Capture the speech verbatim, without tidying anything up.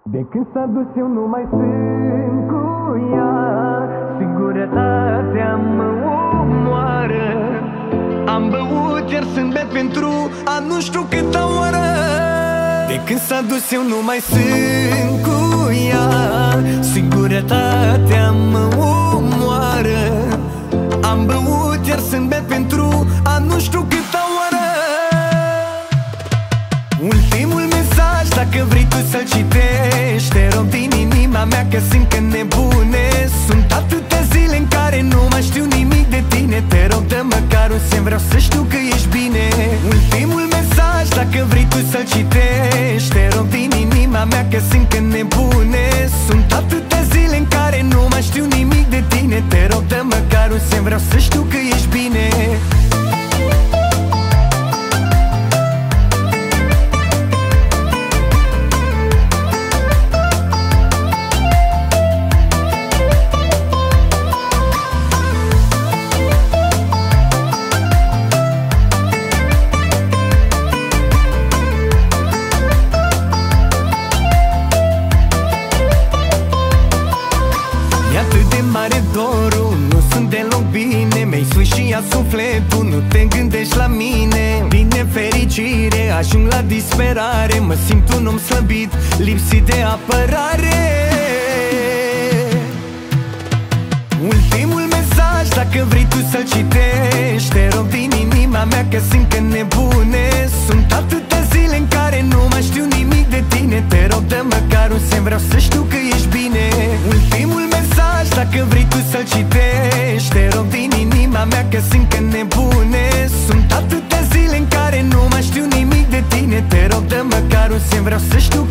De când s-a dus eu nu mai sunt cu ea. Singurătatea mă omoară. Am băut iar sunt beat pentru a nu știu câta oară. De când s-a dus eu nu mai sunt cu ea. Singurătatea mă omoară. Am băut iar sunt beat pentru a nu știu câta oară. Ultimul mesaj, dacă vrei tu să-l citești, te rog din inima mea că simt că nebunesc. Sunt atâtea zile în care nu mai știu nimic de tine. Te rog dă măcar un semn, vreau să știu că ești bine. Ultimul mesaj, dacă vrei tu să-l citești, te rog din inima mea că simt că nebunesc. Sunt atâtea zile în care nu mai știu nimic de tine. Te rog dă măcar un semn, vreau să știu că ești bine. Mare dorul, nu sunt deloc bine. Mi-ai sfârșit sufletul, nu te gândești la mine. Din nefericire ajung la disperare. Mă simt un om slăbit, lipsit de apărare. Ultimul mesaj, dacă vrei tu să-l citești, te rog din inima mea că simt că nebunesc. Sunt atâtea zile în care nu mai știu nimic de tine. Te rog dă măcar un semn, vreau să știu că ești bine. Ultimul mesaj, dacă vrei tu să-l citești, te rog din inima mea că simt că nebunesc. Sunt atâtea zile în care nu mai știu nimic de tine. Te rog dă măcar un semn, vreau să știu